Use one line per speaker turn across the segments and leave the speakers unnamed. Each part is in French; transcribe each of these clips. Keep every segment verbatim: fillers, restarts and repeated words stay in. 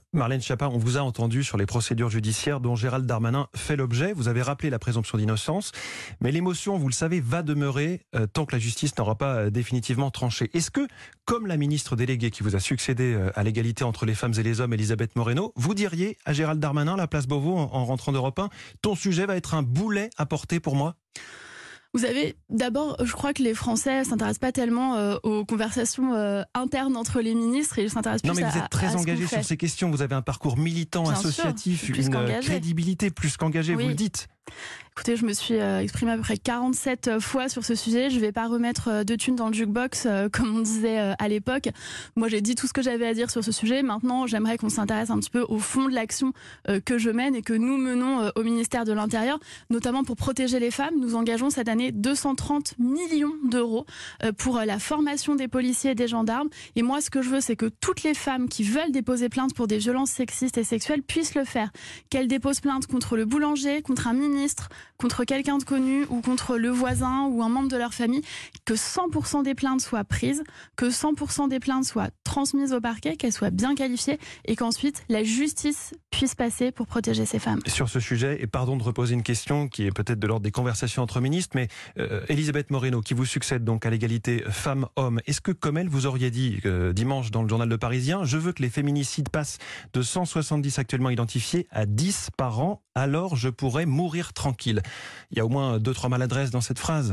Marlène Schiappa, on vous a entendu sur les procédures judiciaires dont Gérald Darmanin fait l'objet. Vous avez rappelé la présomption d'innocence, mais l'émotion, vous le savez, va demeurer euh, tant que la justice n'aura pas euh, définitivement tranché. Est-ce que, comme la ministre déléguée qui vous a succédé euh, à l'égalité entre les femmes et les hommes, Elisabeth Moreno, vous diriez à Gérald Darmanin, la place Beauvau, en, en rentrant d'Europe un, ton sujet va être un boulet à porter pour moi ?
Vous savez, d'abord, je crois que les Français s'intéressent pas tellement euh, aux conversations euh, internes entre les ministres et ils s'intéressent plus à...
Non mais vous êtes très engagé sur ces questions, vous avez un parcours militant,
Bien
associatif,
sûr,
une
qu'engagé.
crédibilité plus qu'engagée,
Oui.
vous le dites.
Écoutez, je me suis euh, exprimée à peu près quarante-sept fois sur ce sujet. Je ne vais pas remettre euh, de thunes dans le jukebox, euh, comme on disait euh, à l'époque. Moi, j'ai dit tout ce que j'avais à dire sur ce sujet. Maintenant, j'aimerais qu'on s'intéresse un petit peu au fond de l'action euh, que je mène et que nous menons euh, au ministère de l'Intérieur, notamment pour protéger les femmes. Nous engageons cette année deux cent trente millions d'euros euh, pour euh, la formation des policiers et des gendarmes. Et moi, ce que je veux, c'est que toutes les femmes qui veulent déposer plainte pour des violences sexistes et sexuelles puissent le faire. Qu'elles déposent plainte contre le boulanger, contre un ministre, contre quelqu'un de connu ou contre le voisin ou un membre de leur famille, que cent pour cent des plaintes soient prises, que cent pour cent des plaintes soient transmises au parquet, qu'elles soient bien qualifiées et qu'ensuite la justice puisse passer pour protéger ces femmes.
Sur ce sujet, et pardon de reposer une question qui est peut-être de l'ordre des conversations entre ministres, mais euh, Elisabeth Moreno, qui vous succède donc à l'égalité femmes-hommes, est-ce que comme elle, vous auriez dit euh, dimanche dans le journal Le Parisien, je veux que les féminicides passent de cent soixante-dix actuellement identifiés à dix par an, alors je pourrais mourir tranquille. Il y a au moins deux, trois maladresses dans cette phrase.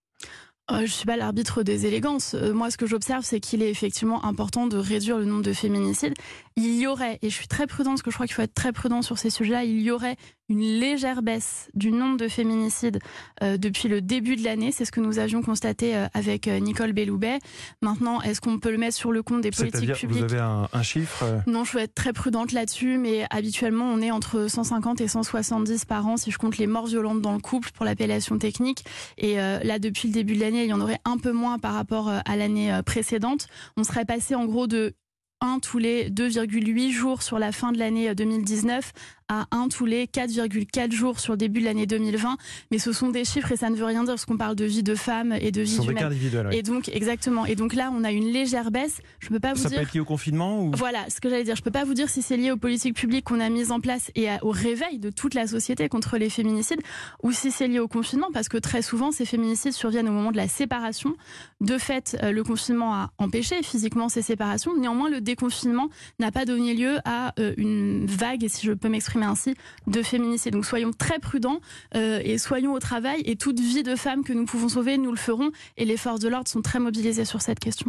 Euh, je ne suis pas l'arbitre des élégances. Euh, moi, ce que j'observe, c'est qu'il est effectivement important de réduire le nombre de féminicides. Il y aurait, et je suis très prudente, parce que je crois qu'il faut être très prudent sur ces sujets-là, il y aurait une légère baisse du nombre de féminicides euh, depuis le début de l'année. C'est ce que nous avions constaté euh, avec euh, Nicole Belloubet. Maintenant, est-ce qu'on peut le mettre sur le compte des politiques
C'est-à-dire,
publiques ?
vous avez un, un chiffre euh...
Non, je veux être très prudente là-dessus, mais habituellement, on est entre cent cinquante et cent soixante-dix par an, si je compte les morts violentes dans le couple pour l'appellation technique. Et euh, là, depuis le début de l'année, il y en aurait un peu moins par rapport à l'année précédente. On serait passé en gros de un tous les deux virgule huit jours sur la fin de l'année deux mille dix-neuf à un tous les quatre virgule quatre jours sur le début de l'année deux mille vingt. Mais ce sont des chiffres et ça ne veut rien dire parce qu'on parle de vie de femmes et de vie
humaine. Ce sont
humaine.
des cas individuels, oui.
Et donc, exactement. Et donc là, on a une légère baisse. Je peux pas vous
ça
dire...
peut être lié au confinement ou...
Voilà, ce que j'allais dire. Je peux pas vous dire si c'est lié aux politiques publiques qu'on a mises en place et à, au réveil de toute la société contre les féminicides ou si c'est lié au confinement parce que très souvent, ces féminicides surviennent au moment de la séparation. De fait, euh, le confinement a empêché physiquement ces séparations. Néanmoins, le déconfinement n'a pas donné lieu à euh, une vague, et si je peux m'exprimer ainsi, de féminicides. Donc soyons très prudents euh, et soyons au travail et toute vie de femme que nous pouvons sauver, nous le ferons et les forces de l'ordre sont très mobilisées sur cette question.